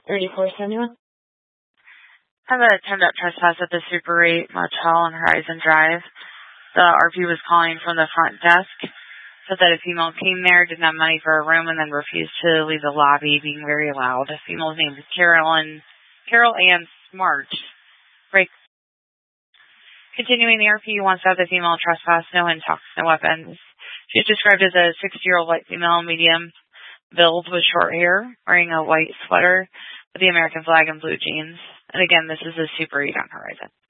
3471. Have a attendant trespass at the Super 8 Motel on Horizon Drive. The RP was calling from the front desk. Said that a female came there, didn't have money for a room, and then refused to leave the lobby, being very loud. The female's name is Carol Ann Smart. Continuing, the RP wants to have the female trespass, no intox, no weapons. She's described as a 60-year-old white female, medium build with short hair, wearing a white sweater with the American flag and blue jeans. And again, this is a Super 8 on Horizon.